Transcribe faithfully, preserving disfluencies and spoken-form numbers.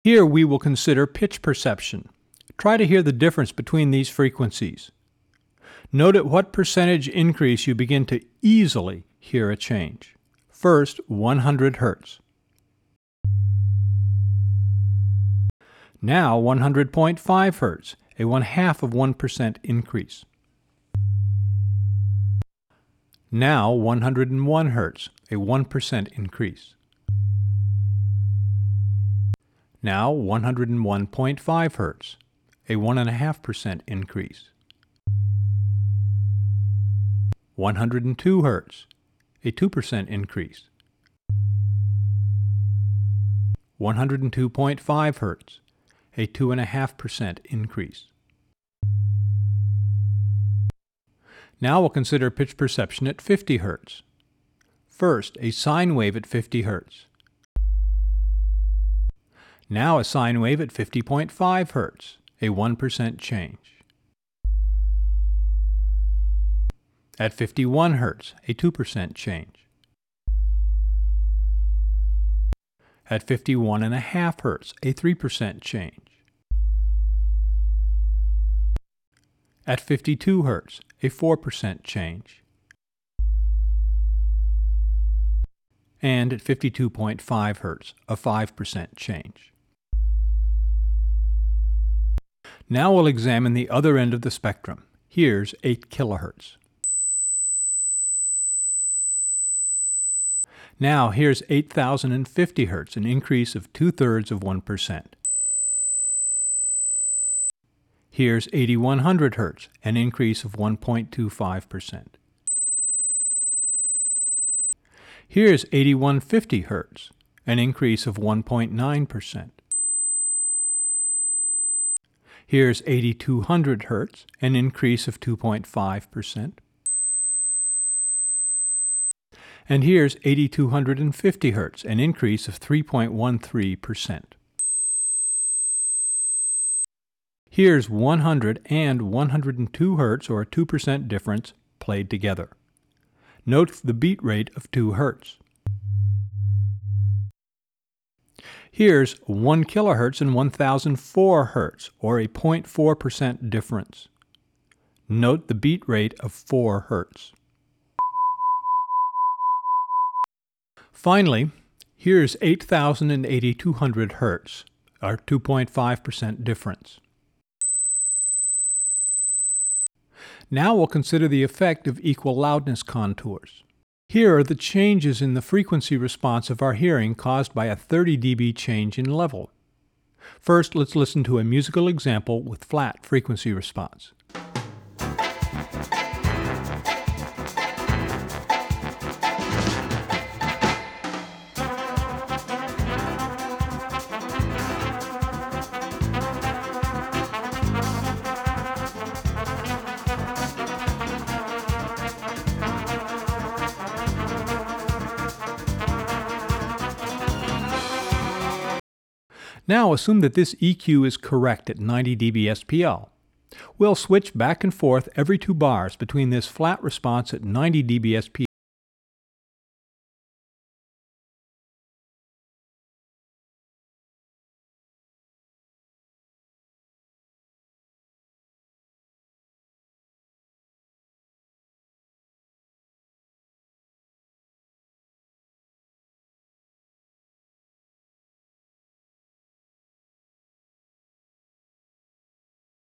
Here we will consider pitch perception. Try to hear the difference between these frequencies. Note at what percentage increase you begin to easily hear a change. First, one hundred hertz. Now one hundred point five hertz, a one-half of one percent increase. Now one hundred one hertz, a one percent increase. Now one hundred one point five hertz, a one point five percent increase. one hundred two hertz, a two percent increase. one hundred two point five hertz, a two point five percent increase. Now we'll consider pitch perception at fifty hertz. First, a sine wave at fifty hertz. Now a sine wave at fifty point five hertz, a one percent change. At fifty-one hertz, a two percent change. At fifty-one point five hertz, a three percent change. At fifty-two hertz, a four percent change. And at fifty-two point five hertz, a five percent change. Now we'll examine the other end of the spectrum. Here's eight kilohertz. Now here's eight thousand fifty hertz, an increase of two-thirds of one percent. Here's eighty-one hundred hertz, an increase of one point two five percent. Here's eighty-one fifty hertz, an increase of one point nine percent. Here's eighty-two hundred hertz, an increase of two point five percent. And here's eighty-two fifty hertz, an increase of three point one three percent. Here's one hundred and one hundred two hertz, or a two percent difference, played together. Note the beat rate of two hertz. Here's one kilohertz and one thousand four hertz, or a zero point four percent difference. Note the beat rate of four hertz. Finally, here's eight thousand and eighty-two hundred hertz, our two point five percent difference. Now we'll consider the effect of equal loudness contours. Here are the changes in the frequency response of our hearing caused by a thirty decibel change in level. First, let's listen to a musical example with flat frequency response. Now assume that this E Q is correct at ninety decibels S P L. We'll switch back and forth every two bars between this flat response at ninety decibels S P L